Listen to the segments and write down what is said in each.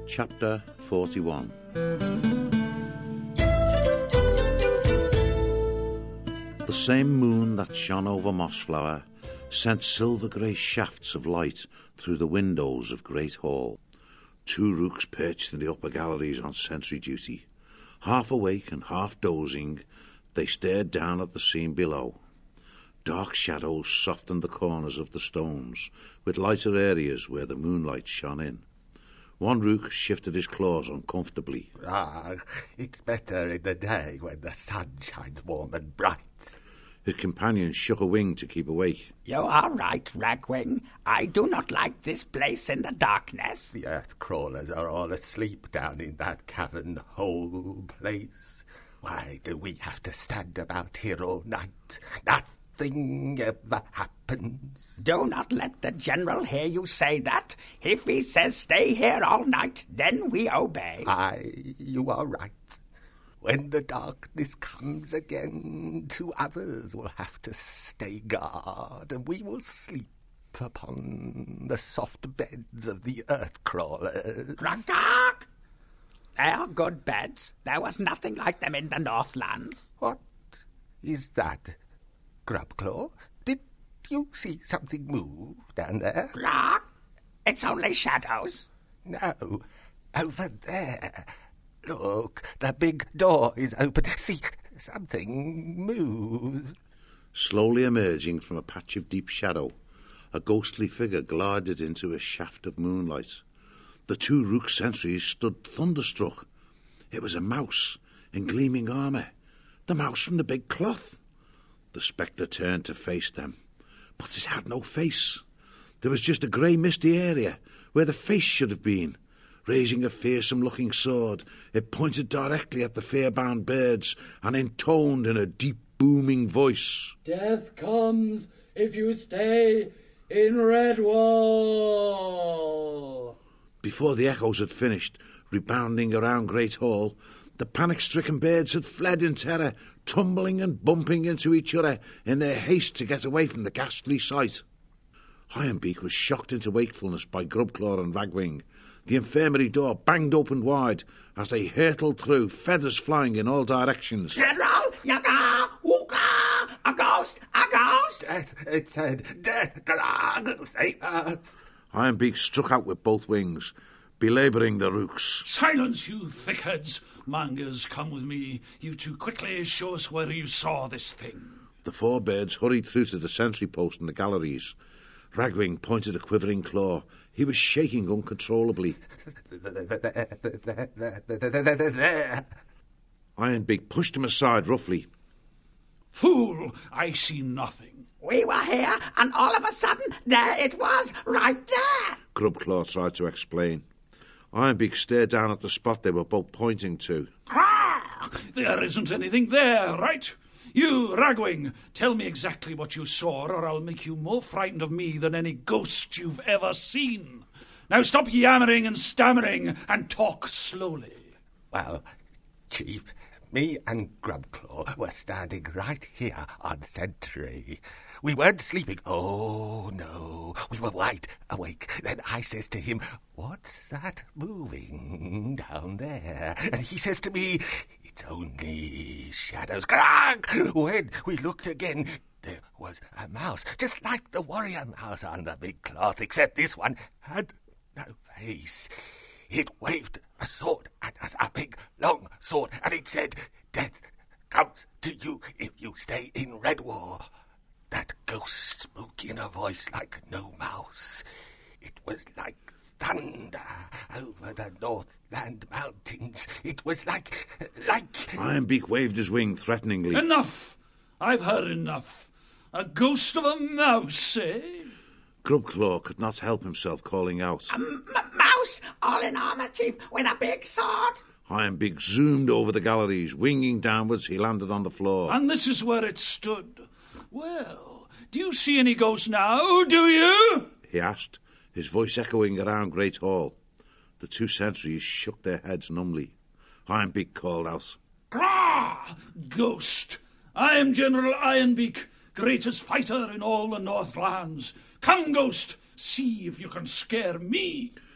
Chapter 41. The same moon that shone over Mossflower sent silver-grey shafts of light through the windows of Great Hall. Two rooks perched in the upper galleries on sentry duty. Half awake and half dozing, they stared down at the scene below. Dark shadows softened the corners of the stones, with lighter areas where the moonlight shone in. One rook shifted his claws uncomfortably. It's better in the day when the sun shines warm and bright. His companion shook a wing to keep awake. You are right, Ragwing. I do not like this place in the darkness. The earth crawlers are all asleep down in that cavern hole place. Why do we have to stand about here all night? Nothing ever happens. Do not let the General hear you say that. If he says stay here all night, then we obey. You are right. When the darkness comes again, 2 others will have to stay guard, and we will sleep upon the soft beds of the earth crawlers. Ragdark! They are good beds. There was nothing like them in the Northlands. What is that, Grubclaw? Did you see something move down there? Clark, it's only shadows. No, over there. Look, the big door is open. See, something moves. Slowly emerging from a patch of deep shadow, a ghostly figure glided into a shaft of moonlight. The 2 rook sentries stood thunderstruck. It was a mouse in gleaming armour, the mouse from the big cloth. The spectre turned to face them, but it had no face. There was just a grey misty area where the face should have been. Raising a fearsome-looking sword, it pointed directly at the fear-bound birds and intoned in a deep, booming voice. Death comes if you stay in Redwall. Before the echoes had finished, rebounding around Great Hall, the panic-stricken birds had fled in terror, tumbling and bumping into each other in their haste to get away from the ghastly sight. Ironbeak was shocked into wakefulness by Grubclaw and Ragwing. The infirmary door banged open wide as they hurtled through, feathers flying in all directions. General, yaga, wooka, a ghost, a ghost. Death, it said, death, Glag, save us. Ironbeak struck out with both wings, belabouring the rooks. Silence, you thickheads. Mangers, come with me. You 2 quickly show us where you saw this thing. The 4 birds hurried through to the sentry post in the galleries. Ragwing pointed a quivering claw. He was shaking uncontrollably. There. Ironbeak pushed him aside roughly. Fool, I see nothing. We were here, and all of a sudden, there it was, right there. Grubclaw tried to explain. Ironbeak stared down at the spot they were both pointing to. Ah! There isn't anything there, right? You, Ragwing, tell me exactly what you saw, or I'll make you more frightened of me than any ghost you've ever seen. Now stop yammering and stammering and talk slowly. Well, Chief, me and Grubclaw were standing right here on sentry. We weren't sleeping. Oh, no. We were wide awake. Then I says to him, "What's that moving down there?" And he says to me, "It's only shadows." When we looked again, there was a mouse, just like the warrior mouse on the big cloth, except this one had no face. It waved a sword at us, a big, long sword, and it said, "Death comes to you if you stay in Redwall." That ghost spoke in a voice like no mouse. It was like thunder over the Northland mountains. It was like... Ironbeak waved his wing threateningly. Enough! I've heard enough. A ghost of a mouse, eh? Grubclaw could not help himself calling out. A mouse, all in armour, Chief, with a big sword. Ironbeak zoomed over the galleries. Winging downwards, he landed on the floor. And this is where it stood. Well, do you see any ghosts now, do you? He asked, his voice echoing around Great Hall. The 2 sentries shook their heads numbly. Ironbeak called out, "Grah! Ghost! I am General Ironbeak, greatest fighter in all the Northlands. Come, Ghost, see if you can scare me."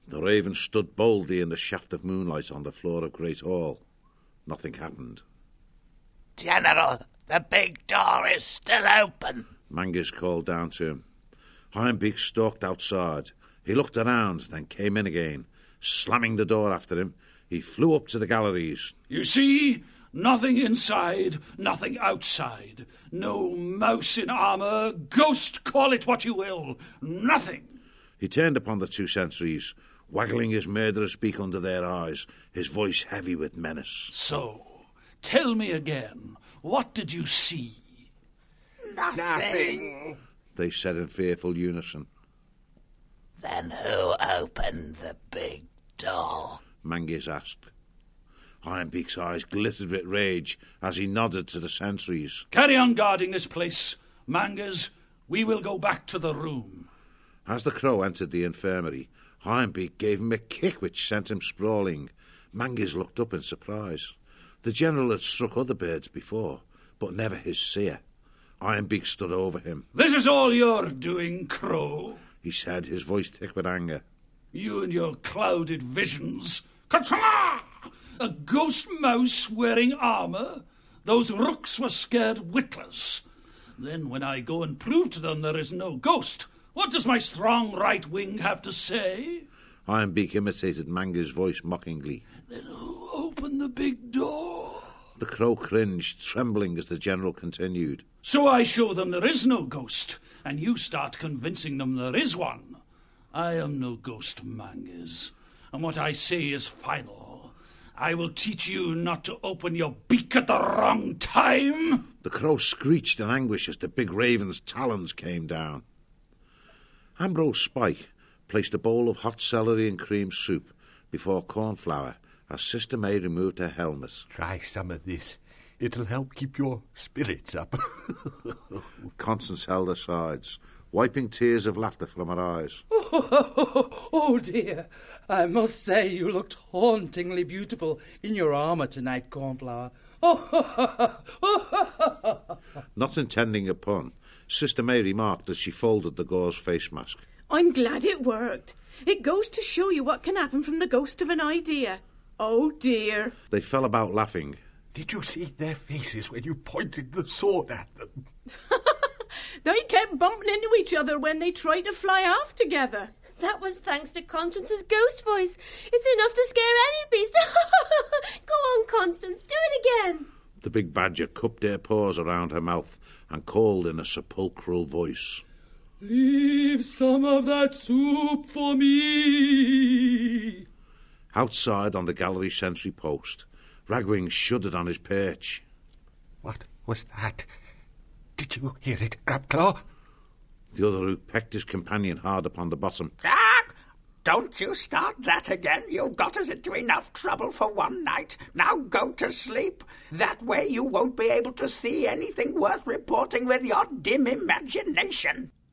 The raven stood boldly in the shaft of moonlight on the floor of Great Hall. Nothing happened. General, the big door is still open, Mangus called down to him. Ironbeak stalked outside. He looked around, then came in again. Slamming the door after him, he flew up to the galleries. You see? Nothing inside, nothing outside. No mouse in armour, ghost, call it what you will. Nothing. He turned upon the two sentries, waggling his murderous beak under their eyes, his voice heavy with menace. So, tell me again, what did you see? Nothing. They said in fearful unison. Then who opened the big door? Mangus asked. Ironbeak's eyes glittered with rage as he nodded to the sentries. Carry on guarding this place. Mangas, we will go back to the room. As the crow entered the infirmary, Ironbeak gave him a kick which sent him sprawling. Mangus looked up in surprise. The general had struck other birds before, but never his seer. Ironbeak stood over him. This is all you're doing, Crow, he said, his voice thick with anger. You and your clouded visions. Ka-cha! A ghost mouse wearing armour? Those rooks were scared witless. Then when I go and prove to them there is no ghost, what does my strong right wing have to say? Ironbeak imitated Manga's voice mockingly. Then who opened the big door? The crow cringed, trembling as the general continued. So I show them there is no ghost, and you start convincing them there is one. I am no ghost, Mangas, and what I say is final. I will teach you not to open your beak at the wrong time. The crow screeched in anguish as the big raven's talons came down. Ambrose Spike placed a bowl of hot celery and cream soup before Cornflower as Sister May removed her helmet. Try some of this. It'll help keep your spirits up. Constance held her sides, wiping tears of laughter from her eyes. Oh, dear. I must say you looked hauntingly beautiful in your armour tonight, Cornflower. Not intending a pun, Sister May remarked as she folded the gauze face mask. I'm glad it worked. It goes to show you what can happen from the ghost of an idea. Oh, dear. They fell about laughing. Did you see their faces when you pointed the sword at them? They kept bumping into each other when they tried to fly off together. That was thanks to Constance's ghost voice. It's enough to scare any beast. Go on, Constance, do it again. The big badger cupped her paws around her mouth and called in a sepulchral voice. Leave some of that soup for me. Outside on the gallery sentry post, Ragwing shuddered on his perch. What was that? Did you hear it, Grabclaw? The other rook pecked his companion hard upon the bottom. Don't you start that again. You've got us into enough trouble for one night. Now go to sleep. That way you won't be able to see anything worth reporting with your dim imagination.